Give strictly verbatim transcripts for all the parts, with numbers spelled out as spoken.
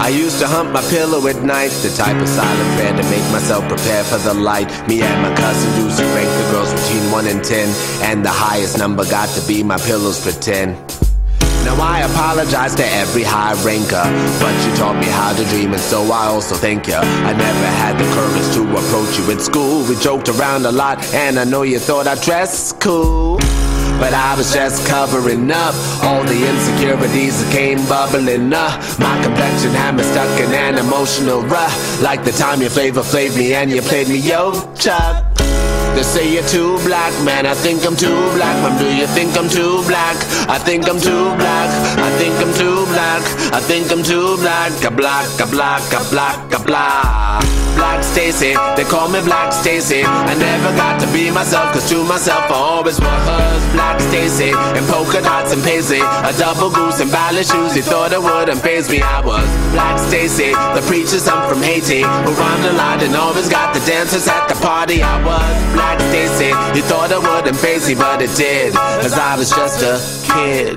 I used to hump my pillow at night, the type of silent prayer to make myself prepare for the light. Me and my cousin used to rank the girls between one and ten, and the highest number got to be my pillow's pretend. Now I apologize to every high ranker, but you taught me how to dream, and so I also thank you. I never had the courage to approach you at school. We joked around a lot, and I know you thought I dressed cool, but I was just covering up all the insecurities that came bubbling up. My complexion had me stuck in an emotional rut, like the time you Flavor Flav me and you played me Yo Chuck. They say you're too black, man, I think I'm too black. Mom, do you think I'm too black? I think I'm too black. I think I'm too black. I think I'm too black. A black, a black, a black, a black. Black Stacy, they call me Black Stacy. I never got to be myself, cause to myself I always was Black Stacy. And polka dots and paisley, a double goose and ballet shoes. You thought it wouldn't faze me. I was Black Stacy, the preacher son from Haiti, who rhymed a lot and always got the dancers at the party. I was Black Stacy, you thought it wouldn't faze me, but it did, cause I was just a kid.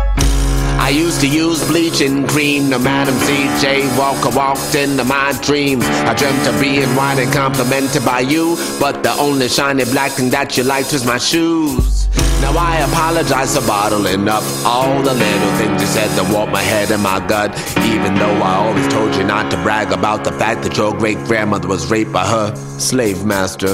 I used to use bleaching cream. The Madam C J Walker walked into my dreams. I dreamt of being white and complimented by you, but the only shiny black thing that you liked was my shoes. Now I apologize for bottling up all the little things you said that warped my head and my gut, even though I always told you not to brag about the fact that your great-grandmother was raped by her slave master.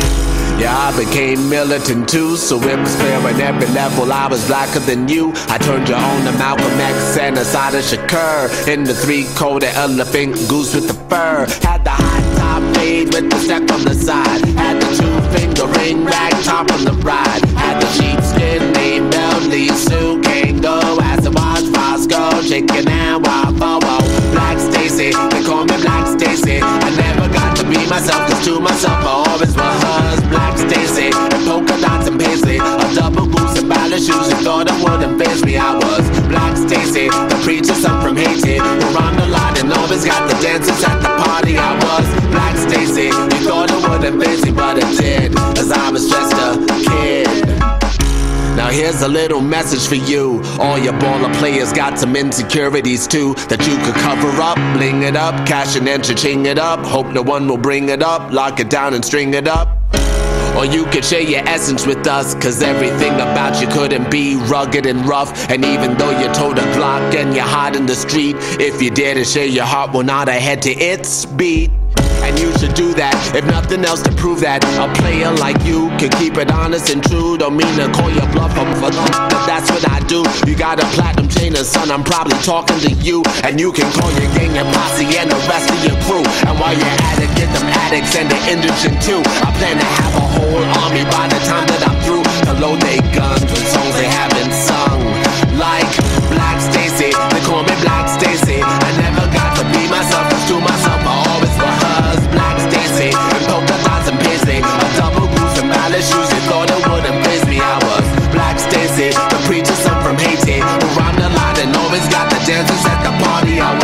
Yeah, I became militant too, so it was clear on every level I was blacker than you. I turned you on to Malcolm X and Assata Shakur, in the three-coated elephant goose with the fur. Had the high top fade with the step on the side, had the two-finger ring rag top on the ride, had the sheepskin name Belly Sue Kango, as it was Roscoe, chicken and waffle. Black Stacy, they call me Black Stacy. I never got to be myself, cause to myself I always was Black Stacy, and polka dots and paisley, a double goose and ballet shoes. You thought it wouldn't faze me. I was Black Stacy, the preacher son from Haiti, who rhymed a lot and always got the dancers at the party. I was Black Stacy, you thought it wouldn't faze me, but it did, cause I was just a kid. Now here's a little message for you. All your baller players got some insecurities too, that you could cover up, bling it up, cash and enter, ching it up. Hope no one will bring it up, lock it down and string it up. Or you could share your essence with us, cause everything about you couldn't be rugged and rough. And even though you told a Glock and you're hot in the street, if you dare to share your heart, we'll nod our head to its beat. And you should do that, if nothing else, to prove that a player like you can keep it honest and true. Don't mean to call your bluff, but that's what I do. You got a platinum chain and son, I'm probably talking to you. And you can call your gang and posse and the rest of your crew. And while you're at it, get them addicts and the indigent too. I plan to have a whole army by the time that I'm through, to load their guns with songs they haven't sung. Like Black Stacy, they call me Black Stacy. I never got to be myself, cause to myself I always was Black Stacy, and polka dots and paisley, a double goose and ballet shoes. You thought it wouldn't faze me. I was Black Stacy, the preacher son from Haiti, who rhymed a lot and always got the dancers at the party. I